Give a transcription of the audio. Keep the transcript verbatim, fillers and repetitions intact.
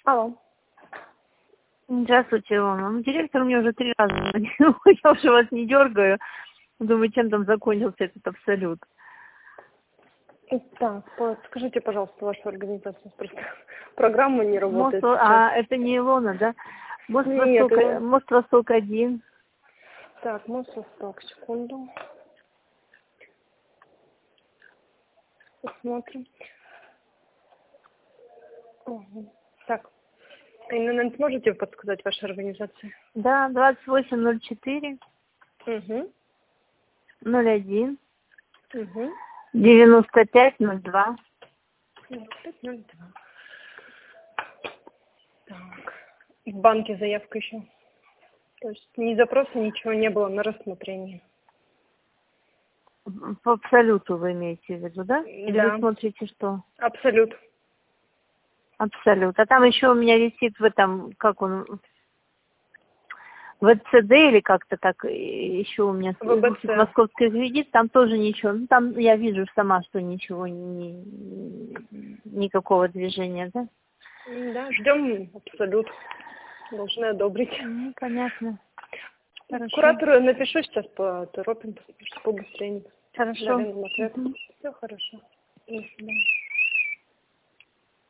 Алло. Здравствуйте, Илона. Ну, директор мне уже три раза звонил. Я уже вас не дергаю. Думаю, чем там закончился этот абсолют. Так, подскажите, пожалуйста, вашу организацию. Просто программа не работает Мост, сейчас. а, это не Илона, да? Мост Нет, Восток, Илона. Мост Восток один. Так, Мост Восток, секунду. Посмотрим. Ага. Так, Инна, сможете подсказать вашу организацию? Да, двадцать восемь ноль четыре Угу. ноль один Угу. девяносто пять ноль два. пять ноль два. Так. И в банке заявка еще. То есть ни запроса, ничего не было на рассмотрение. По абсолюту вы имеете в виду, да? Или Да. вы смотрите что? Абсолют. Абсолют. А там еще у меня висит в этом, как он, в ЦД или как-то так, и еще у меня висит ВБЦ. московский кредит, там тоже ничего. Ну, там я вижу сама, что ничего, не, никакого движения, да? Да, ждем абсолют. Должны одобрить. Ну, понятно. Хорошо. Куратору напишу сейчас, поторопим, чтобы побыстрее. Хорошо. Дали нам ответ. Мгм. Все хорошо. До свидания.